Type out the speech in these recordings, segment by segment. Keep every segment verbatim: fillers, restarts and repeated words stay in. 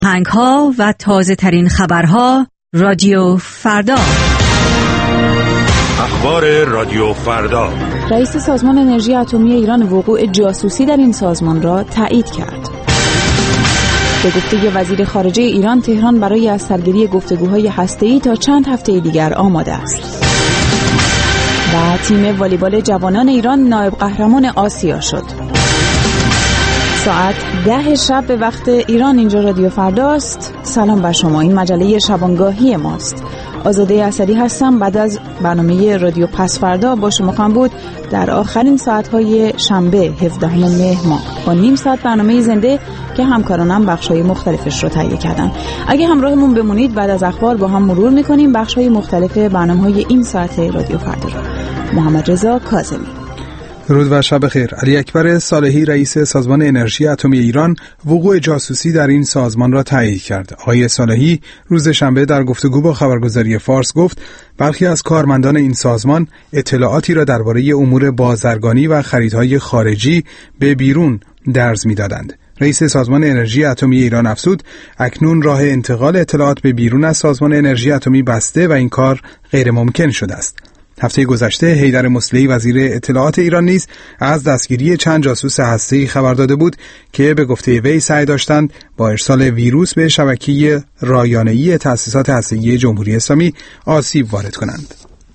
هنگ ها و تازه ترین خبرها رادیو فردا. اخبار رادیو فردا. رئیس سازمان انرژی اتمی ایران وقوع جاسوسی در این سازمان را تایید کرد. به گفته وزیر خارجه ایران، تهران برای از سرگیری گفتگوهای هسته‌ای تا چند هفته دیگر آماده است. و تیم والیبال جوانان ایران نایب قهرمان آسیا شد. ساعت ده شب به وقت ایران اینجا رادیو فرداست. سلام بر شما، این مجله شبانگاهی ماست. آزاده اسدی هستم. بعد از برنامه رادیو پس فردا با شما خواهم بود در آخرین ساعت‌های شنبه هفدهم مهر ماه با نیم ساعت برنامه زنده که همکارانم بخش‌های مختلفش رو تهیه کردن. اگه همراهمون بمونید بعد از اخبار با هم مرور می‌کنیم بخش‌های مختلف برنامه‌های این ساعت رادیو فردا رو. محمد رضا کاظمی. درود و شب خیر. علی اکبر صالحی رئیس سازمان انرژی اتمی ایران وقوع جاسوسی در این سازمان را تایید کرد. آقای صالحی روز شنبه در گفتگو با خبرگزاری فارس گفت برخی از کارمندان این سازمان اطلاعاتی را درباره امور بازرگانی و خریدهای خارجی به بیرون درز می‌دادند. رئیس سازمان انرژی اتمی ایران افزود اکنون راه انتقال اطلاعات به بیرون از سازمان انرژی اتمی بسته و این کار غیر ممکن شده است. هفته گذشته حیدر مصلحی وزیر اطلاعات ایران نیز از دستگیری چند جاسوس هسته‌ای خبر داده بود که به گفته وی سعی داشتند با ارسال ویروس به شبکه رایانه‌ای تأسیسات هسته‌ای جمهوری اسلامی آسیب وارد کنند.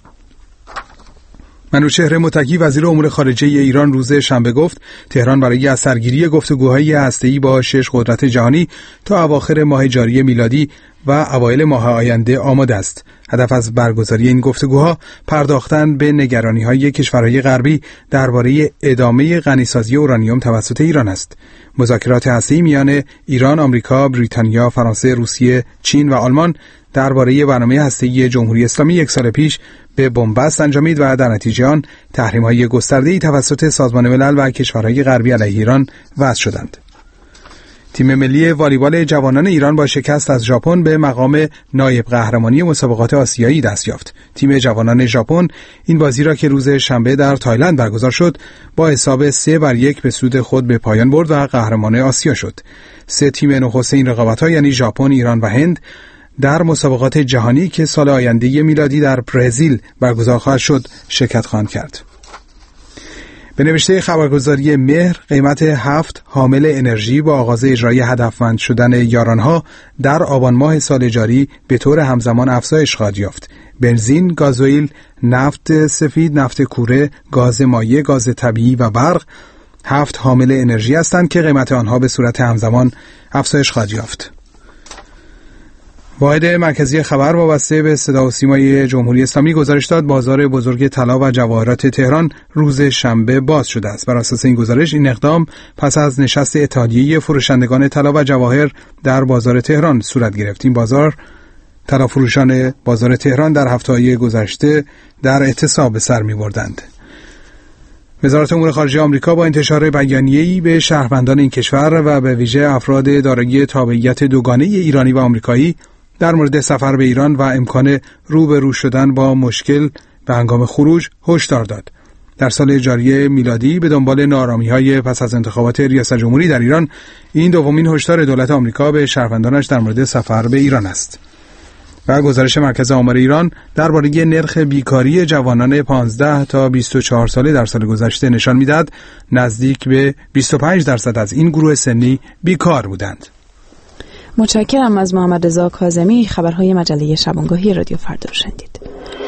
منوچهر متکی وزیر امور خارجه ایران روز شنبه گفت تهران برای از سرگیری گفتگوهای هسته‌ای با شش قدرت جهانی تا اواخر ماه جاری میلادی و اوایل ماه آینده آماده است. هدف از برگزاری این گفتگوها پرداختن به نگرانی‌های کشورهای غربی درباره ادامه غنیسازی اورانیوم توسط ایران است. مذاکرات هسته‌ای میان ایران، آمریکا، بریتانیا، فرانسه، روسیه، چین و آلمان درباره برنامه هسته‌ای جمهوری اسلامی یک سال پیش به بنبست انجامید و در نتیجه آن تحریم‌های گسترده‌ای توسط سازمان ملل و کشورهای غربی علیه ایران وضع شدند. تیم ملی والیبال جوانان ایران با شکست از ژاپن به مقام نایب قهرمانی مسابقات آسیایی دست یافت. تیم جوانان ژاپن این بازی را که روز شنبه در تایلند برگزار شد با حساب سه بر یک به سود خود به پایان برد و قهرمان آسیا شد. سه تیم نخست این رقابت‌ها یعنی ژاپن، ایران و هند در مسابقات جهانی که سال آینده میلادی در برزیل برگزار خواهد شد شرکت خواهند کرد. به نوشته خبرگزاری مهر قیمت هفت حامل انرژی با آغاز اجرای هدفمند شدن یارانها در آبان ماه سال جاری به طور همزمان افزایش خواهد یافت. بنزین، گازوئیل، نفت سفید، نفت کوره، گاز مایع، گاز طبیعی و برق هفت حامل انرژی هستند که قیمت آنها به صورت همزمان افزایش خواهد یافت. واحد مرکزی خبر وابسته به صدا و سیمای جمهوری اسلامی گزارش داد بازار بزرگ طلا و جواهرات تهران روز شنبه باز شده است. بر اساس این گزارش این اقدام پس از نشست اتحادیه فروشندگان طلا و جواهر در بازار تهران صورت گرفت. این بازار طلا فروشان بازار تهران در هفته‌های گذشته در اعتصاب به سر می‌بردند. وزارت امور خارجه آمریکا با انتشار بیانیه‌ای به شهروندان این کشور و به ویژه افراد دارای تابعیت دوگانه ایرانی و آمریکایی در مورد سفر به ایران و امکان روبرو شدن با مشکل به هنگام خروج هشدار داد. در سال جاری میلادی به دنبال ناآرامی‌های پس از انتخابات ریاست جمهوری در ایران این دومین هشدار دولت آمریکا به شهروندانش در مورد سفر به ایران است. و گزارش مرکز آمار ایران درباره نرخ بیکاری جوانان پانزده تا بیست و چهار ساله در سال گذشته نشان می‌دهد نزدیک به بیست و پنج درصد از این گروه سنی بیکار بودند. متشکرم از محمد رضا کاظمی. خبرهای مجله شبانگاهی رادیو فردا رو شنیدید.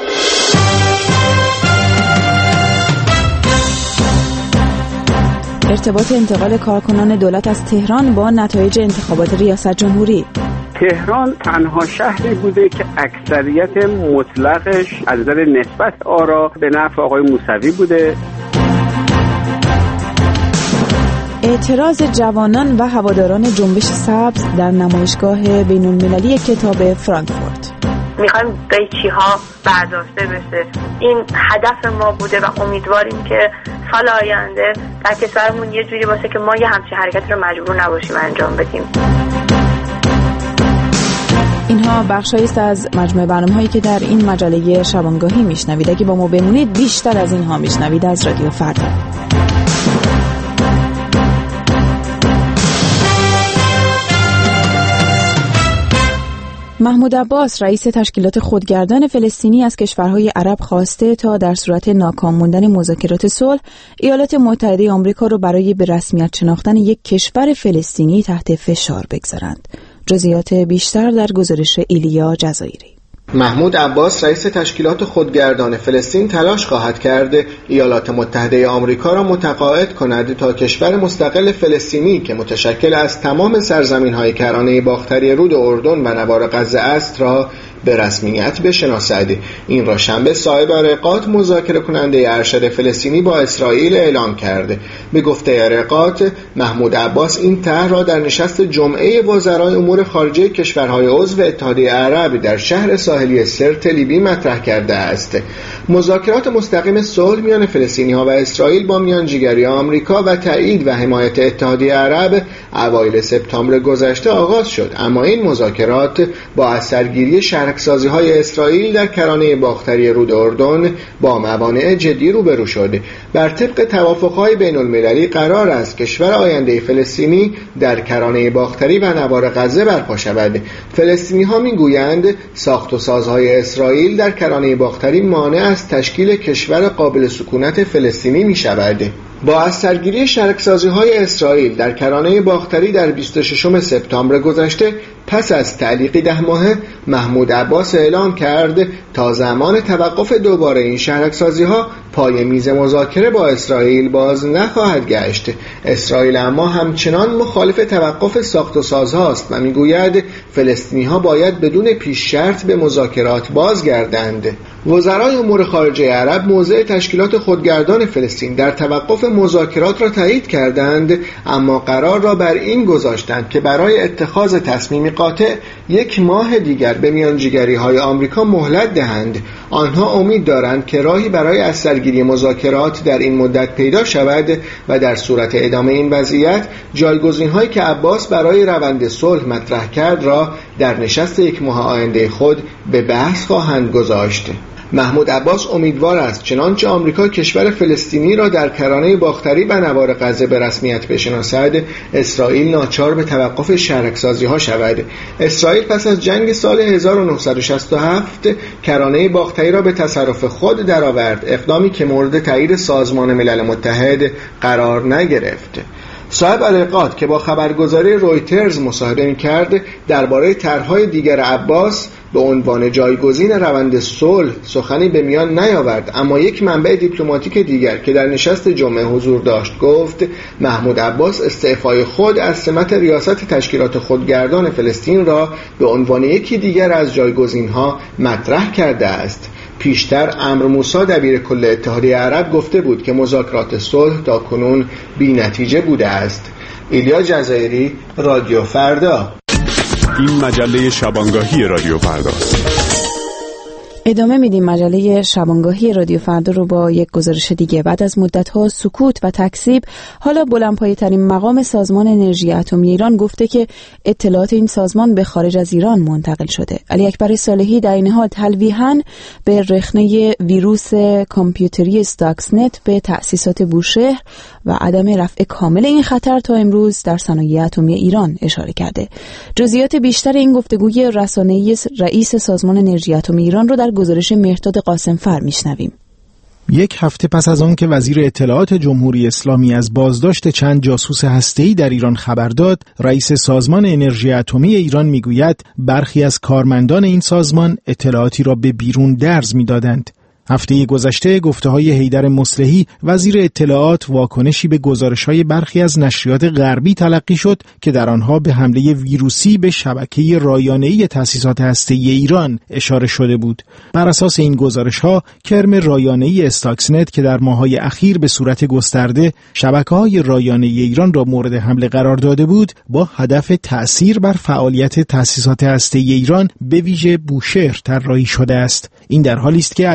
ارتباط انتقال کارکنان دولت از تهران با نتایج انتخابات ریاست جمهوری. تهران تنها شهری بوده که اکثریت مطلقش از نظر نسبت آرا به نفع آقای موسوی بوده. اعتراض جوانان و هواداران جنبش سبز در نمایشگاه بین‌المللی کتاب فرانکفورت. میخوایم قیچی ها برداشته بشه. این هدف ما بوده و امیدواریم که سال آینده در کشورمون یه جوری باشه که ما یه همچین حرکتی رو مجبور نباشیم انجام بدیم. اینها بخشایی است از مجموعه برنامه‌هایی که در این مجله شبانگاهی میشنوید. اگه با ما بمونید بیشتر از اینها میشنوید از رادیو فردا. محمود عباس رئیس تشکیلات خودگردان فلسطینی از کشورهای عرب خواسته تا در صورت ناکام موندن مذاکرات صلح ایالات متحده آمریکا را برای به رسمیت شناختن یک کشور فلسطینی تحت فشار بگذارند. جزئیات بیشتر در گزارش ایلیا جزایری. محمود عباس رئیس تشکیلات خودگردان فلسطین تلاش خواهد کرد ایالات متحده آمریکا را متقاعد کند تا کشور مستقل فلسطینی که متشکل از تمام سرزمین‌های کرانه باختری رود اردن و نوار غزه است را به رسمیت بشناسد. این را شنبه صاحب ارقات مذاکره کننده ارشد فلسطینی با اسرائیل اعلام کرده. به گفته ارقات، محمود عباس این طرح را در نشست جمعه وزرای امور خارجه کشورهای عضو اتحادیه عرب در شهر ساحلی سرت لیبی مطرح کرده است. مذاکرات مستقیم صلح میان فلسطینی‌ها و اسرائیل با میانجیگری آمریکا و تایید و حمایت اتحادیه عرب اوایل سپتامبر گذشته آغاز شد، اما این مذاکرات با اثرگیری شرکسازی‌های اسرائیل در کرانه باختری رود اردن با موانع جدی روبرو شد. بر طبق توافق‌های بین‌المللی قرار است کشور آینده فلسطینی در کرانه باختری و نوار غزه برپا شود. فلسطینی‌ها می‌گویند ساخت و سازهای اسرائیل در کرانه باختری مانع از تشکیل کشور قابل سکونت فلسطینی می‌شود. با اثرگیری شرکسازی‌های اسرائیل در کرانه باختری در بیست و ششم سپتامبر گذشته، پس از تعلیقی ده ماهه، محمود عباس اعلام کرد تا زمان توقف دوباره این شرکسازی‌ها پای میز مذاکره با اسرائیل باز نخواهد گشت. اسرائیل اما همچنان مخالف توقف ساخت و سازهاست و میگوید فلسطینی‌ها باید بدون پیش شرط به مذاکرات بازگردند. وزرای امور خارجه عرب موضع تشکیلات خودگردان فلسطین در توقف مذاکرات را تایید کردند، اما قرار را بر این گذاشتند که برای اتخاذ تصمیمی قاطع یک ماه دیگر به میانجیگری‌های آمریکا مهلت دهند. آنها امید دارند که راهی برای اثرگیری مذاکرات در این مدت پیدا شود و در صورت ادامه این وضعیت جایگزین‌هایی که عباس برای روند صلح مطرح کرد را در نشست یک ماه آینده خود به بحث خواهند گذاشت. محمود عباس امیدوار است چنانچه آمریکا کشور فلسطینی را در کرانه باختری و نوار غزه به رسمیت بشناسد، اسرائیل ناچار به توقف شرکسازی‌ها شود. اسرائیل پس از جنگ سال هزار و نهصد و شصت و هفت کرانه باختری را به تصرف خود درآورد، اقدامی که مورد تایید سازمان ملل متحد قرار نگرفت. صاحب ارقات که با خبرگزاری رویترز مصاحبه می‌کرد درباره طرح‌های دیگر عباس به عنوان جایگزین روند صلح سخنی به میان نیاورد، اما یک منبع دیپلماتیک دیگر که در نشست جمعه حضور داشت گفت محمود عباس استعفای خود از سمت ریاست تشکیلات خودگردان فلسطین را به عنوان یکی دیگر از جایگزین‌ها مطرح کرده است. پیشتر عمرو موسی دبیر کل اتحادیه عرب گفته بود که مذاکرات صلح تا کنون بی نتیجه بوده است. ایلیا جزایری، رادیو فردا. این مجله شبانگاهی رادیو فرداست. ادامه میدیم مجله شبانگاهی رادیو فردا رو با یک گزارش دیگه. بعد از مدت‌ها سکوت و تکذیب، حالا بلندپایه‌ترین مقام سازمان انرژی اتمی ایران گفته که اطلاعات این سازمان به خارج از ایران منتقل شده. علی اکبر صالحی در این حال تلویحاً به رخنه ویروس کامپیوتری استاکسنت به تأسیسات بوشهر و عدم رفع کامل این خطر تا امروز در صنایع اتمی ایران اشاره کرده. جزئیات بیشتر این گفتگوی رسانه‌ای رئیس سازمان انرژی اتمی ایران رو در گزارش مهرداد قاسمفر میشنویم. یک هفته پس از آن که وزیر اطلاعات جمهوری اسلامی از بازداشت چند جاسوس هسته‌ای در ایران خبر داد، رئیس سازمان انرژی اتمی ایران میگوید برخی از کارمندان این سازمان اطلاعاتی را به بیرون درز میدادند. هفته گذشته گفته‌های حیدر مصلحی وزیر اطلاعات واکنشی به گزارش‌های برخی از نشریات غربی تلقی شد که در آنها به حمله ویروسی به شبکه رایانه‌ای تأسیسات هسته‌ای ایران اشاره شده بود. بر اساس این گزارش‌ها کرم رایانه‌ای استاکسنت که در ماه‌های اخیر به صورت گسترده شبکه‌های رایانه‌ای ایران را مورد حمله قرار داده بود، با هدف تأثیر بر فعالیت تأسیسات هسته‌ای ایران به ویژه بوشهر طراحی شده است. این در حالی است که علی اکبر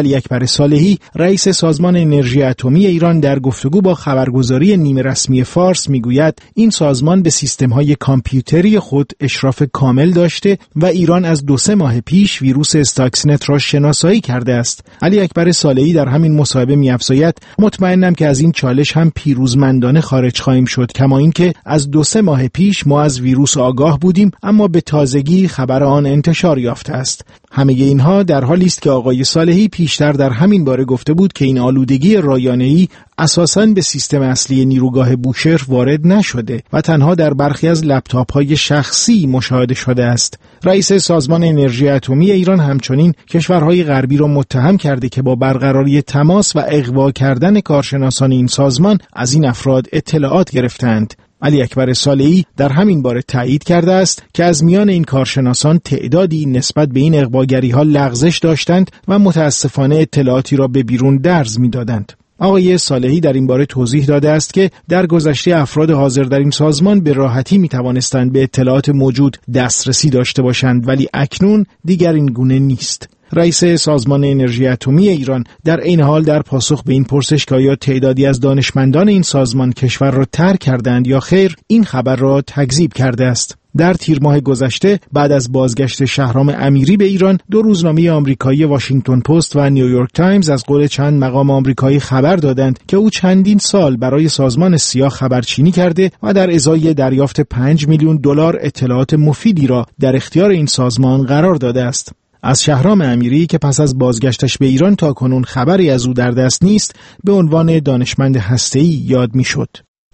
اکبر صالحی رئیس سازمان انرژی اتمی ایران در گفتگو با خبرگزاری نیمه رسمی فارس میگوید این سازمان به سیستم‌های کامپیوتری خود اشراف کامل داشته و ایران از دو سه ماه پیش ویروس استاکسنت را شناسایی کرده است. علی اکبر صالحی در همین مصاحبه می‌افزاید مطمئنم که از این چالش هم پیروزمندانه خارج خواهیم شد، کما اینکه از دو سه ماه پیش ما از ویروس آگاه بودیم اما به تازگی خبر آن انتشار یافته است. همه اینها در حالی است که آقای صالحی پیشتر در همین باره گفته بود که این آلودگی رایانه‌ای اساساً به سیستم اصلی نیروگاه بوشهر وارد نشده و تنها در برخی از لپتاپ‌های شخصی مشاهده شده است. رئیس سازمان انرژی اتمی ایران همچنین کشورهای غربی را متهم کرده که با برقراری تماس و اغوا کردن کارشناسان این سازمان از این افراد اطلاعات گرفتند. علی اکبر صالحی در همین باره تایید کرده است که از میان این کارشناسان تعدادی نسبت به این اغواگری‌ها لغزش داشتند و متاسفانه اطلاعاتی را به بیرون درز می‌دادند. آقای صالحی در این باره توضیح داده است که در گذشته افراد حاضر در این سازمان به راحتی می توانستند به اطلاعات موجود دسترسی داشته باشند، ولی اکنون دیگر این گونه نیست. رئیس سازمان انرژی اتمی ایران در این حال در پاسخ به این پرسش که آیا تعدادی از دانشمندان این سازمان کشور را ترک کردند یا خیر، این خبر را تکذیب کرده است. در تیر ماه گذشته بعد از بازگشت شهرام امیری به ایران، دو روزنامه آمریکایی واشنگتن پست و نیویورک تایمز از قول چند مقام آمریکایی خبر دادند که او چندین سال برای سازمان سیا خبرچینی کرده و در ازای دریافت پنج میلیون دلار اطلاعات مفیدی را در اختیار این سازمان قرار داده است. از شهرام امیری که پس از بازگشتش به ایران تاکنون خبری از او در دست نیست، به عنوان دانشمند هسته‌ای یاد می‌شد.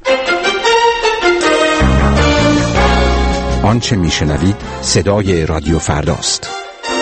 آنچه میشنوید صدای رادیو فرداست.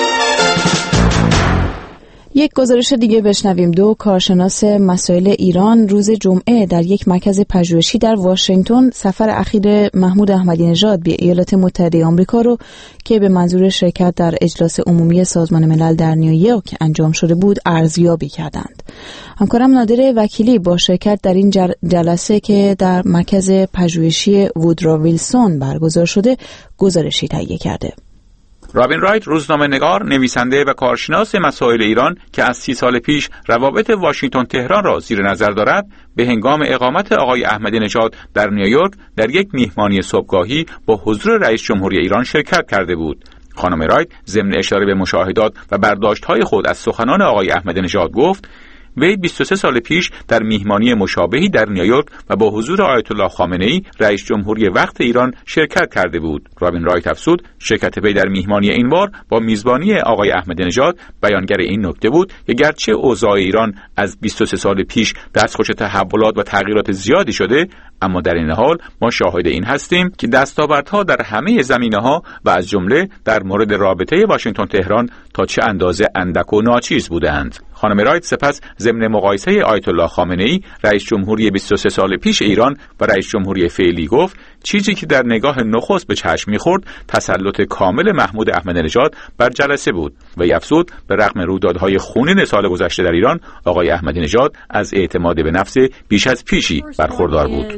یک گزارش دیگه بشنویم. دو کارشناس مسائل ایران روز جمعه در یک مرکز پژوهشی در واشنگتن سفر اخیر محمود احمدی نژاد به ایالات متحده آمریکا رو که به منظور شرکت در اجلاس عمومی سازمان ملل در نیویورک انجام شده بود ارزیابی کردند. همکارم نادر وکیلی با شرکت در این جلسه که در مرکز پژوهشی وودرو ویلسون برگزار شده گزارشی تهیه کرده. رابین رایت روزنامه‌نگار، نویسنده و کارشناس مسائل ایران که از سی سال پیش روابط واشنگتن تهران را زیر نظر دارد، به هنگام اقامت آقای احمدی نژاد در نیویورک در یک میهمانی صبحگاهی با حضور رئیس جمهوری ایران شرکت کرده بود. خانم رایت ضمن اشاره به مشاهدات و برداشت‌های خود از سخنان آقای احمدی نژاد گفت وی بیست و سه سال پیش در میهمانی مشابهی در نیویورک و با حضور آیت الله خامنه‌ای رئیس جمهوری وقت ایران شرکت کرده بود. رابین رایت افزود شرکت وی در میهمانی این بار با میزبانی آقای احمدی نژاد بیانگر این نکته بود که گرچه اوضاع ایران از بیست و سه سال پیش دستخوش تحولات و تغییرات زیادی شده، اما در این حال ما شاهد این هستیم که دستاوردها در همه زمینه‌ها و از جمله در مورد رابطه واشنگتن تهران تا چه اندازه اندک و ناچیز بودند. خانم رایت سپس ضمن مقایسه آیت الله خامنه‌ای رئیس جمهوری بیست و سه سال پیش ایران و رئیس جمهوری فعلی گفت چیزی که در نگاه نخست به چشم می‌خورد تسلط کامل محمود احمدی نژاد بر جلسه بود و افزود به رغم رویدادهای خونین سال گذشته در ایران، آقای احمدی نژاد از اعتماد به نفس بیش از پیشی برخوردار بود.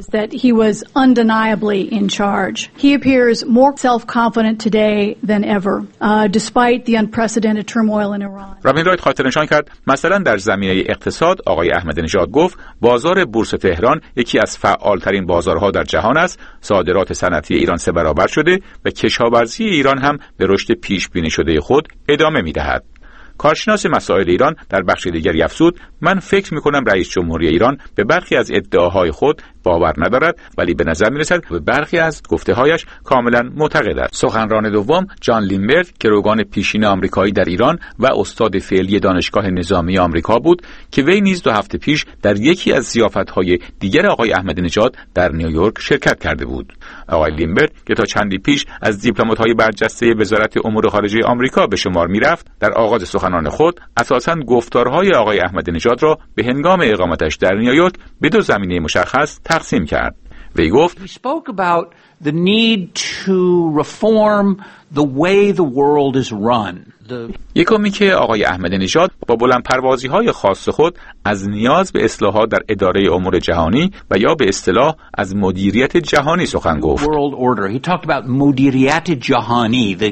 رابین رایت خاطر نشان کرد مثلا در زمینه اقتصاد آقای احمدی نژاد گفت بازار بورس تهران یکی از فعالترین بازارها در جهان است، صادرات صنعتی ایران سه برابر شده و کشاورزی ایران هم به رشد پیش بینی شده خود ادامه می‌دهد. کارشناس مسائل ایران در بخش دیگری افزود من فکر می‌کنم رئیس جمهوری ایران به برخی از ادعاهای خود باور ندارد، ولی به نظر می‌رسد به برخی از گفته‌هایش کاملا معتقد است. سخنران دوم جان لیمبرگ که گروگان پیشین آمریکایی در ایران و استاد فعلی دانشگاه نظامی آمریکا بود که وی نیز دو هفته پیش در یکی از ضیافت‌های دیگر آقای احمدی نژاد در نیویورک شرکت کرده بود. آقای لیمبرگ که تا چندی پیش از دیپلمات‌های برجسته وزارت امور خارجه آمریکا به شمار می‌رفت، در آغاز سخنان خود اساساً گفتارهای آقای احمدی نژاد را به هنگام اقامتش در نیویورک به دو زمینه مشخص تقسیم کرد. وی گفت We spoke about the need to reform the way the world is run. یکمی که آقای احمدی نژاد با بلندپروازی‌های خاص خود از نیاز به اصلاحات در اداره امور جهانی و یا به اصطلاح از مدیریت جهانی سخن گفت. World order. He talked about مدیریت جهانی. The...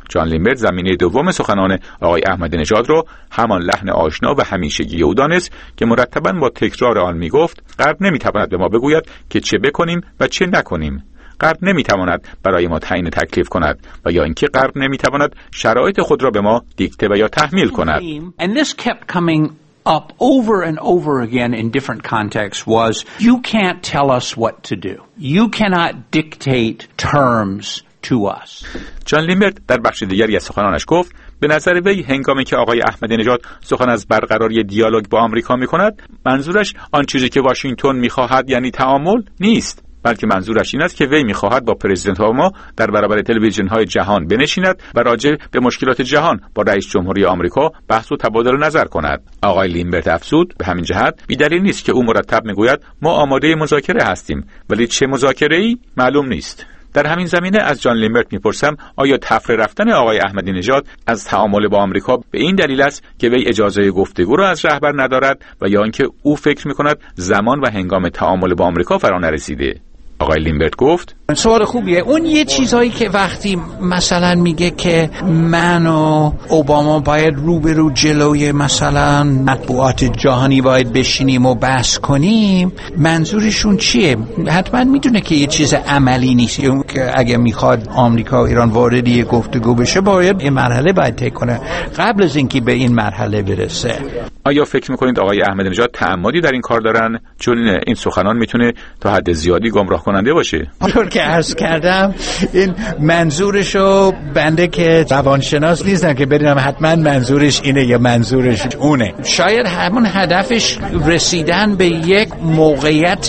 جان لیمبرت زمینه دوم سخنان آقای احمدی نژاد رو همان لحن آشنا و همیشگی او دانست که مرتباً با تکرار آن میگفت: غرب نمیتواند به ما بگوید که چه بکنیم و چه نکنیم. غرب نمیتواند برای ما تعیین تکلیف کند و یا اینکه غرب نمیتواند شرایط خود را به ما دیکته و یا تحمیل کند. And this kept coming up over and over again in different contexts was you can't tell us what to do. You cannot dictate terms to us. جان لیمبرت در بخش دیگری از سخنانش گفت: به نظر وی هنگامی که آقای احمدی نژاد سخن از برقراری دیالوگ با آمریکا می‌کند، منظورش آن چیزی که واشنگتن می‌خواهد یعنی تعامل نیست، بلکه منظورش این است که وی می‌خواهد با پرزیدنت اوباما در برابر تلویزیون‌های جهان بنشیند و راجع به مشکلات جهان با رئیس جمهوری آمریکا بحث و تبادل نظر کند. آقای لیمبرت افزود: به همین جهت بی‌دلیل نیست که او مرتب می‌گوید ما آماده مذاکره هستیم، ولی چه مذاکره‌ای معلوم نیست. در همین زمینه از جان لیمبرت میپرسم آیا تفره رفتن آقای احمدی نژاد از تعامل با آمریکا به این دلیل است که وی اجازه گفتگو را از رهبر ندارد و یا اینکه او فکر میکند زمان و هنگام تعامل با آمریکا فرا نرسیده؟ آقای لیمبرت گفت: سوال خوبیه. اون یه چیزایی که وقتی مثلا میگه که من و اوباما باید روبرو جلوی مثلا مطبوعات جهانی باید بشینیم و بحث کنیم، منظورشون چیه؟ حتما میدونه که یه چیز عملی نیست. اون که اگه میخواد آمریکا و ایران وارد یه گفتگو بشه باید این مرحله باید طی کنه قبل از اینکه به این مرحله برسه. آیا فکر میکنید آقای احمدی نژاد تعمدی در این کار دارن؟ چون این سخنان میتونه تا حد زیادی گمراه کننده باشه. همونطور که عرض کردم این منظورشو بنده که روانشناس نیستم که بدونم حتما منظورش اینه یا منظورش اونه. شاید همون هدفش رسیدن به یک موقعیت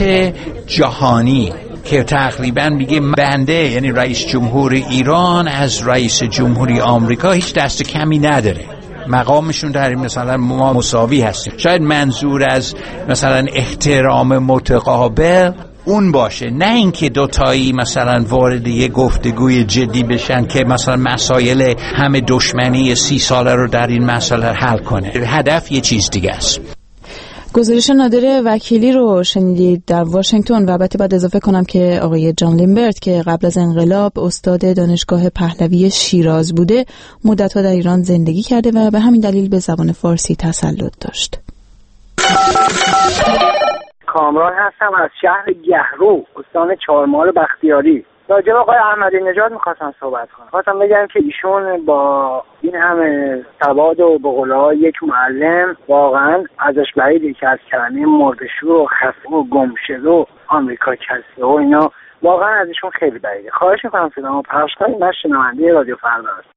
جهانی که تقریبا میگه بنده یعنی رئیس جمهور ایران از رئیس جمهوری آمریکا هیچ دست کمی نداره، مقامشون در مثلا ما مساوی هستیم. شاید منظور از مثلا احترام متقابل اون باشه، نه اینکه دوتایی مثلا وارد یه گفتگوی جدی بشن که مثلا مسائل همه دشمنی سی ساله رو در این مسئله حل کنه. هدف یه چیز دیگه است. گزارش نادر وکیلی رو شنیدید در واشنگتن و البته باید اضافه کنم که آقای جان لیمبرت که قبل از انقلاب استاد دانشگاه پهلوی شیراز بوده، مدت‌ها در ایران زندگی کرده و به همین دلیل به زبان فارسی تسلط داشت. کامران هستم از شهر گهرو، استان چهارمحال بختیاری. راجع به آقای احمدی نژاد می‌خواستم صحبت کنم. خواستم بگم که ایشون با این همه سواد و به قول‌ها یک معلم واقعا ازش بعیده که از کلمه مرده‌شور و خفه و گمشده و آمریکا کسه و اینا واقعا از ایشون خیلی بعیده. خواهش می‌کنم صدامو پخش کنید. من شنونده رادیو فردا هستم.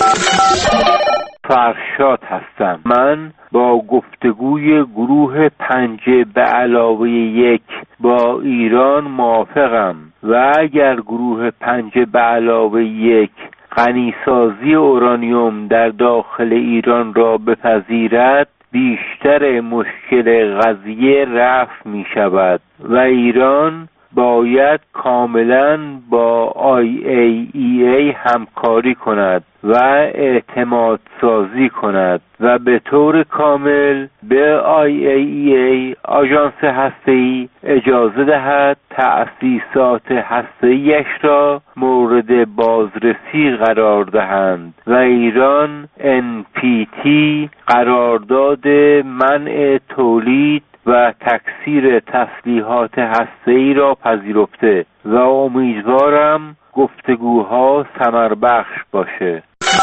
فرشاد هستم. من با گفتگوی گروه پنجه به علاوه یک با ایران موافقم و اگر گروه پنجه به علاوه یک غنیسازی اورانیوم در داخل ایران را بپذیرد بیشتر مشکل قضیه رفع می شود و ایران باید کاملا با آی ای ای ای همکاری کند و اعتماد سازی کند و به طور کامل به آی ای ای ای آژانس هسته‌ای اجازه دهد تأسیسات هسته‌ایش را مورد بازرسی قرار دهند و ایران ان پی تی قرارداد منع تولید و تکثیر تسلیحات هسته‌ای را پذیرفته و امیدوارم گفتگوها ثمربخش باشه.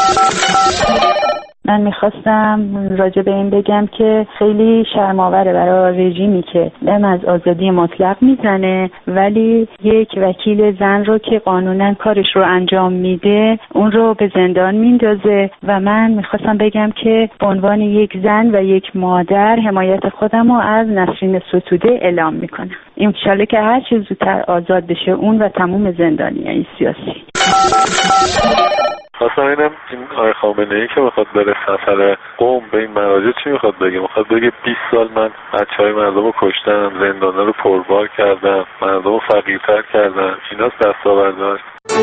من میخواستم راجع به این بگم که خیلی شرم‌آوره برای رژیمی که دم از آزادی مطلق میزنه ولی یک وکیل زن رو که قانونا کارش رو انجام میده اون رو به زندان میندازه و من میخواستم بگم که به عنوان یک زن و یک مادر حمایت خودم رو از نسرین ستوده اعلام میکنم. انشالله که هر چیز زودتر آزاد بشه اون و تموم زندانیای سیاسی. خواستم اینم این آقای خامنه‌ای که میخواد بره سفر قم به این مراجع چی میخواد بگه؟ میخواد بگه بیست سال من بچهای مردم رو کشتم، زندانا رو پربار کردم، مردم رو فقیرتر کردم. ایناست دستاوردهاش.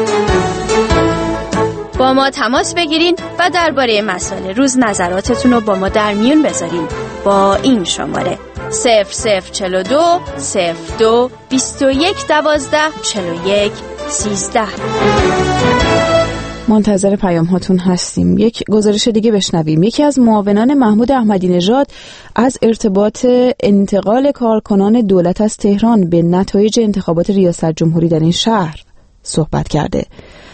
با ما تماس بگیرین و درباره مسائل روز نظراتتون رو با ما در میون بذارین با این شماره صفر صفر چهل و دو صفر دو بیست و یک دوازده چهل و یک سیزده. منتظر پیام هاتون هستیم. یک گزارش دیگه بشنویم. یکی از معاونان محمود احمدی نژاد از ارتباط انتقال کارکنان دولت از تهران به نتایج انتخابات ریاست جمهوری در این شهر صحبت کرده.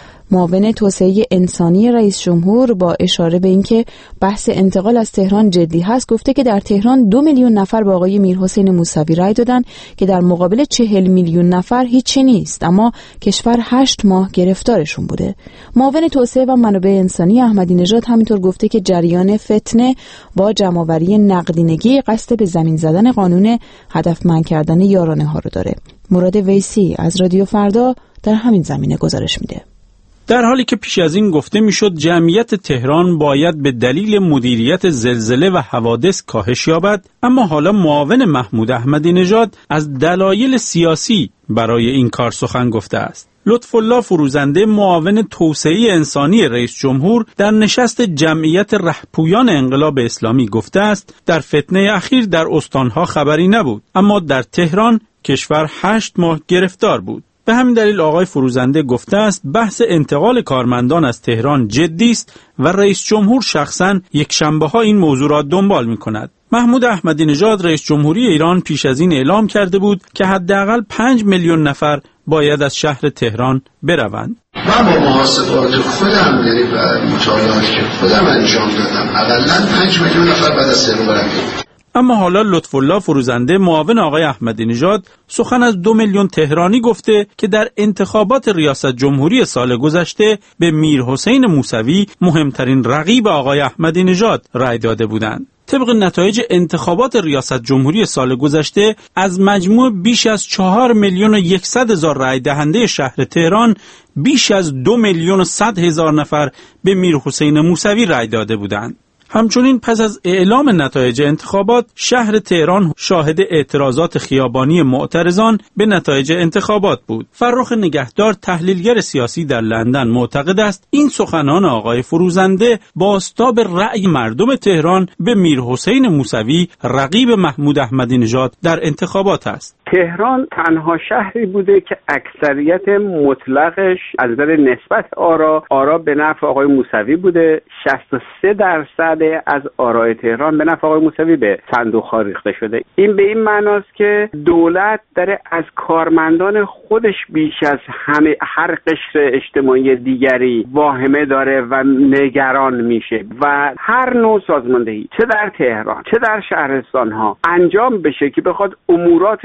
معاون توسعه انسانی رئیس جمهور با اشاره به اینکه بحث انتقال از تهران جدی هست گفته که در تهران دو میلیون نفر با آقای میرحسین موسوی رای دادن که در مقابل چهل میلیون نفر هیچی نیست، اما کشور هشت ماه گرفتارشون بوده. معاون توسعه و منابع انسانی احمدی نژاد همینطور گفته که جریان فتنه با جمع‌آوری نقدینگی قصد به زمین زدن قانون هدفمند کردن یارانه ها رو داره. مراد ویسی از رادیو فردا در همین زمینه گزارش میده. در حالی که پیش از این گفته میشد جمعیت تهران باید به دلیل مدیریت زلزله و حوادث کاهش یابد، اما حالا معاون محمود احمدی نژاد از دلایل سیاسی برای این کار سخن گفته است. لطفالله فروزنده معاون توسعه انسانی رئیس جمهور در نشست جمعیت رهپویان انقلاب اسلامی گفته است در فتنه اخیر در استانها خبری نبود، اما در تهران کشور هشت ماه گرفتار بود. به همین دلیل آقای فروزنده گفته است بحث انتقال کارمندان از تهران جدی است و رئیس جمهور شخصاً یک شنبه ها این موضوع را دنبال می کند. محمود احمدی نژاد رئیس جمهوری ایران پیش از این اعلام کرده بود که حداقل پنج میلیون نفر باید از شهر تهران بروند. من با محاسبات خودم یعنی مطالعاتی که خودم انجام دادم حداقل پنج میلیون نفر بعد از تهران برن. اما حالا لطفالله فروزنده معاون آقای احمدی نژاد سخن از دو میلیون تهرانی گفته که در انتخابات ریاست جمهوری سال گذشته به میرحسین موسوی مهمترین رقیب آقای احمدی نژاد رأی داده بودند. طبق نتایج انتخابات ریاست جمهوری سال گذشته از مجموع بیش از چهار میلیون و یکصد هزار رأی دهنده شهر تهران بیش از دو میلیون و صد هزار نفر به میرحسین موسوی رأی داده بودند. همچنین پس از اعلام نتایج انتخابات شهر تهران شاهد اعتراضات خیابانی معترضان به نتایج انتخابات بود. فرخ نگهدار تحلیلگر سیاسی در لندن معتقد است این سخنان آقای فروزنده بازتاب رأی مردم تهران به میرحسین موسوی رقیب محمود احمدی نژاد در انتخابات است. تهران تنها شهری بوده که اکثریت مطلقش از نظر نسبت آرا آرا به نفع آقای موسوی بوده. شصت و سه درصد از آرای تهران به نفع آقای موسوی به صندوق ها ریخته شده. این به این معناست که دولت داره از کارمندان خودش بیش از همه هر قشر اجتماعی دیگری واهمه داره و نگران میشه و هر نوع سازماندهی چه در تهران چه در شهرستان ها انجام بشه که بخواد امورات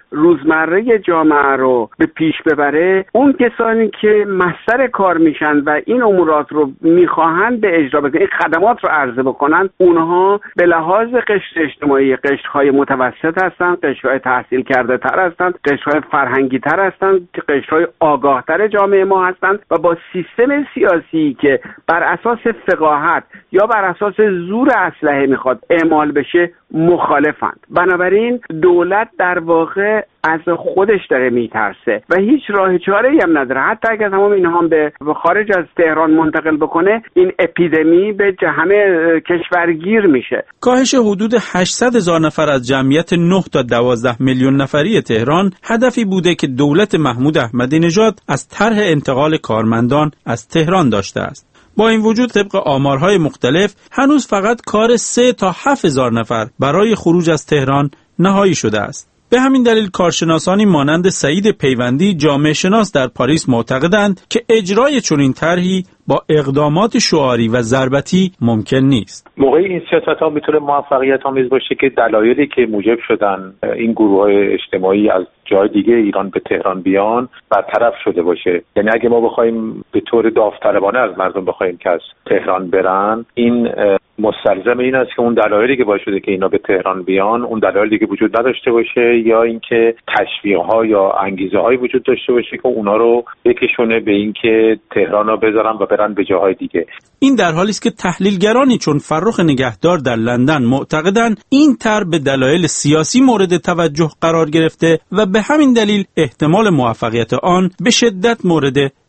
روزمره جامعه رو به پیش ببره، اون کسانی که مصدر کار میشن و این امورات رو میخواهند به اجرا بکنن، این خدمات رو عرضه بکنن، اونها به لحاظ قشر اجتماعی قشرهای متوسط هستند، قشرهای تحصیل کرده تر هستند، قشرهای فرهنگی تر هستند، قشرهای آگاه تر جامعه ما هستند و با سیستم سیاسی که بر اساس فقاهت یا بر اساس زور اسلحه میخواد اعمال بشه مخالفند. بنابراین دولت در واقع از خودش داره میترسه و هیچ راه چاره‌ای هم نداره. حتی اگر تمام اینها هم به خارج از تهران منتقل بکنه، این اپیدمی به همه کشورگیر میشه. کاهش حدود هشتصد هزار نفر از جمعیت نه تا دوازده میلیون نفری تهران هدفی بوده که دولت محمود احمدی نژاد از طرح انتقال کارمندان از تهران داشته است. با این وجود طبق آمارهای مختلف هنوز فقط کار سه تا هفت هزار نفر برای خروج از تهران نهایی شده است. به همین دلیل کارشناسانی مانند سعید پیوندی جامعه شناس در پاریس معتقدند که اجرای چنین طرحی با اقدامات شعاری و ضربتی ممکن نیست. موقعی این سیاست‌ها میتونه موفقیت آمیز باشه که دلایلی که موجب شدن این گروه‌های اجتماعی از جای دیگه ایران به تهران بیان برطرف شده باشه. یعنی اگه ما بخوایم به طور داوطلبانه از مردم بخوایم که از تهران برن، این مستلزم این است که اون دلایلی که باعث شده که اینا به تهران بیان اون دلایلی که وجود نداشته باشه یا اینکه تشویق‌ها یا انگیزه‌هایی وجود داشته باشه که اونا رو بکشونه به اینکه تهران رو بذارن و برن به جاهای دیگه. این در حالی است که تحلیلگرانی چون فرخ نگهدار در لندن معتقدند این طرح به دلایل سیاسی مورد توجه قرار گرفته و به همین دلیل احتمال موفقیت آن به شدت مورد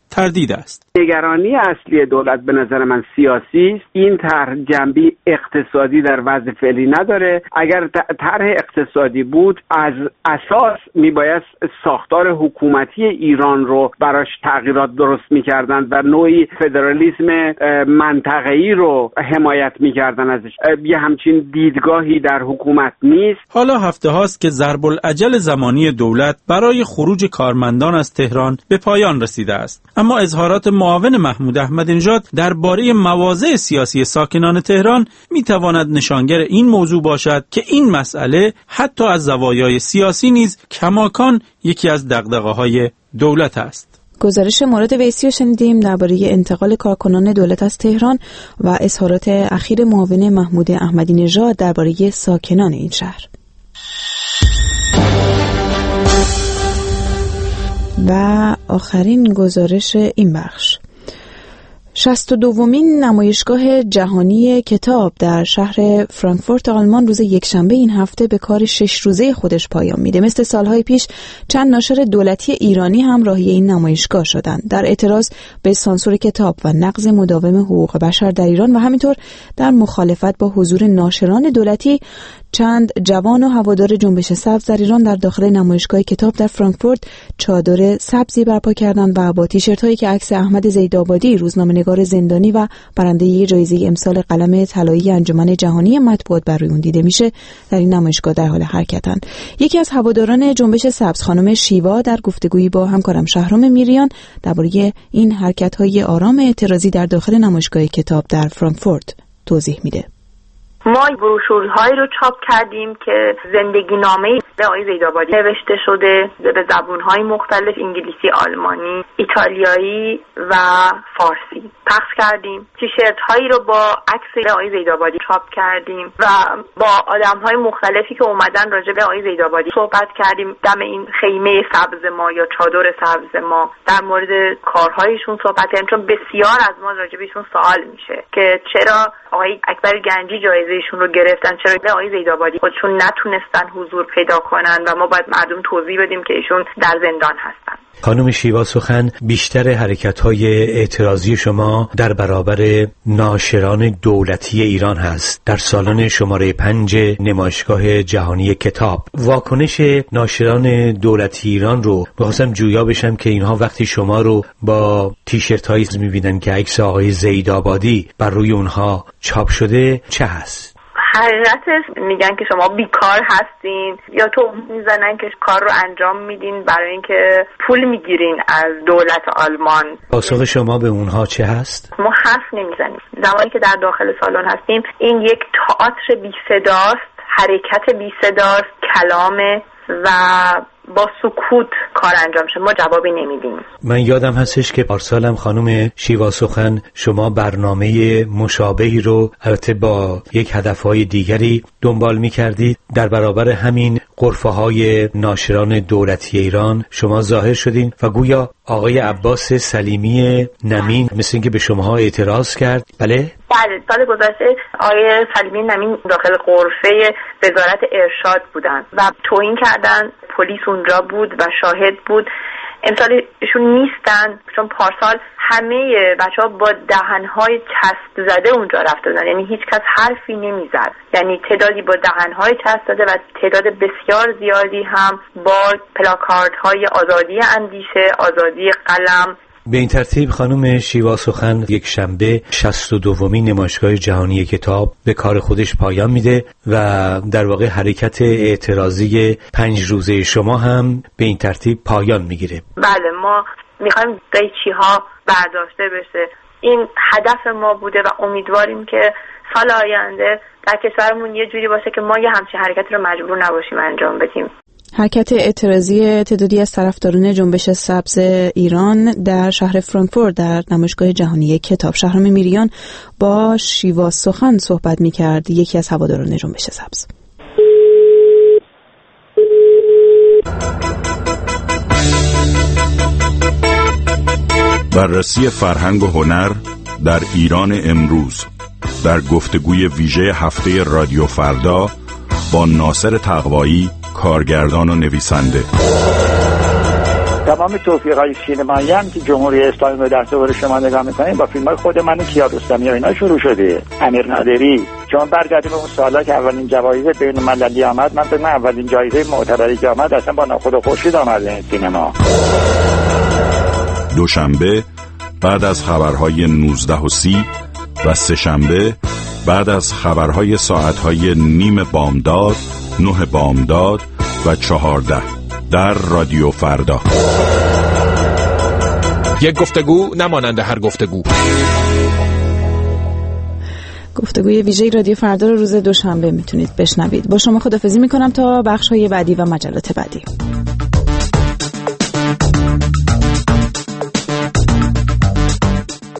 تردید است. نگرانی اصلی دولت به نظر من سیاسی است. این طرح جنبی اقتصادی در وضع فعلی نداره. اگر طرح اقتصادی بود از اساس میبایست ساختار حکومتی ایران رو براش تغییرات درست میکردند و نوعی فدرالیسم منطقه‌ای رو حمایت میکردن ازش. یه همچین دیدگاهی در حکومت نیست. حالا هفته هاست که ضرب العجل زمانی دولت برای خروج کارمندان از تهران به پایان رسیده است. اما اظهارات معاون محمود احمدی نژاد درباره مواضع سیاسی ساکنان تهران میتواند نشانگر این موضوع باشد که این مسئله حتی از زوایای سیاسی نیز کماکان یکی از دغدغه‌های دولت است. گزارش مورد ویسی رو شنیدیم درباره انتقال کارکنان دولت از تهران و اظهارات اخیر معاون محمود احمدی نژاد درباره ساکنان این شهر. و آخرین گزارش این بخش، شصت و دومین نمایشگاه جهانی کتاب در شهر فرانکفورت آلمان روز یکشنبه این هفته به کار شش روزه خودش پایان میده. مثل سالهای پیش چند ناشر دولتی ایرانی هم راهی این نمایشگاه شدند در اعتراض به سانسور کتاب و نقض مداوم حقوق بشر در ایران و همینطور در مخالفت با حضور ناشران دولتی. چند جوان و هوادار جنبش سبز در ایران در داخل نمایشگاه کتاب در فرانکفورت چادر سبزی برپا کردند و با تیشرت هایی که عکس احمد زیدآبادی، روزنامه‌نگار زندانی و برنده جایزه امسال قلم طلایی انجمن جهانی مطبوعات بر روی اون دیده میشه در این نمایشگاه در حال حرکتند. یکی از هواداران جنبش سبز، خانم شیوا، در گفتگویی با همکارم شهرام میریان درباره این حرکت‌های آرام اعتراضی در داخل نمایشگاه کتاب در فرانکفورت توضیح میده. ما بروشورهایی رو چاپ کردیم که زندگی نامه‌ای به آقای زیدآبادی نوشته شده به زبان‌های مختلف، انگلیسی، آلمانی، ایتالیایی و فارسی پخش کردیم. تیشرت‌هایی رو با عکس آقای زیدآبادی چاپ کردیم و با آدم‌های مختلفی که اومدن راجع به آقای زیدآبادی صحبت کردیم. دم این خیمه سبز ما یا چادر سبز ما در مورد کارهایشون صحبت کردیم، چون بسیار از ما راجع بهشون سوال میشه که چرا آقای اکبر گنجی جایزه ایشون رو گرفتن، چرا به آقای زیدآبادی خودشون نتونستن حضور پیدا کنن و ما باید مردم توضیح بدیم که ایشون در زندان هستن. خانم شیوا سخن، بیشتر حرکت‌های اعتراضی شما در برابر ناشران دولتی ایران هست. در سالن شماره پنج نمایشگاه جهانی کتاب واکنش ناشران دولتی ایران رو بخواستم جویا بشم که اینها وقتی شما رو با تیشرت‌هایی می‌بینن که عکس آقای زیدآبادی بر روی اونها چاپ شده چه هست؟ حقیقتش میگن که شما بیکار هستین یا تو میزنن که کار رو انجام میدین برای اینکه پول میگیرین از دولت آلمان. پاسخ شما به اونها چه هست؟ ما حرف نمیزنیم. زمانی که در داخل سالن هستیم این یک تئاتر بی صداست، حرکت بی صداست، کلامه و با سکوت کار انجام شد. ما جوابی نمیدیم. من یادم هستش که پارسالم خانم شیوا سخن شما برنامه مشابهی رو البته با یک هدفهای دیگری دنبال می‌کردید. در برابر همین غرفه‌های ناشران دولتی ایران شما ظاهر شدین و گویا آقای عباس سلیمی نمین مثل اینکه به شماها اعتراض کرد. بله؟ بله، سال گذشته آقای سلیمی نمین داخل غرفه وزارت ارشاد بودن و توهین کردن. پلیس اونجا بود و شاهد بود. امسال ایشون نیستن چون پارسال همه بچه‌ها با دهن‌های چسب زده اونجا رفته بودن، یعنی هیچ کس حرفی نمیزد. یعنی تعدادی با دهن‌های چسب زده و تعداد بسیار زیادی هم با پلاکاردهای آزادی اندیشه، آزادی قلم. به این ترتیب خانم شیوا سخن یک شنبه شصت و دومین نمایشگاه جهانی کتاب به کار خودش پایان میده و در واقع حرکت اعتراضی پنج روزه شما هم به این ترتیب پایان میگیره. بله، ما میخوایم قیچی ها برداشته بشه. این هدف ما بوده و امیدواریم که سال آینده در کشورمون یه جوری باشه که ما یه همچین حرکتی رو مجبور نباشیم انجام بدیم. حرکت اعتراضی تعدادی از طرفداران جنبش سبز ایران در شهر فرانکفورت در نمایشگاه جهانی کتاب. شهرام میریان با شیوا سخن صحبت می‌کرد، یکی از هواداران جنبش سبز. بررسی فرهنگ و هنر در ایران امروز در گفتگوی ویژه هفته رادیو فردا با ناصر تقوایی، کارگردان و نویسنده. تمام توفیق‌های سینمایی هم که جمهوری اسلامی به دست آورد شما نگاه می‌کنید با فیلم‌های خود من و کیارستمی و اینا شروع شده. امیر نادری چون برگردیم به اون سالا که اولین جوایز بین‌المللی آمد، من فکر کنم اولین جایزه معتبری که آمد اصلا با ناخود و خورشید آمد این سینما. دوشنبه بعد از خبرهای نوزده و سی و سه شنبه بعد از خبرهای ساعتهای نیم بامداد، نه بامداد و چهارده در رادیو فردا. یک گفتگو نمانند هر گفتگو. گفتگوی ویژه رادیو فردا رو روز دوشنبه میتونید بشنوید. با شما خداحافظی میکنم تا بخش‌های بعدی و مجلات بعدی.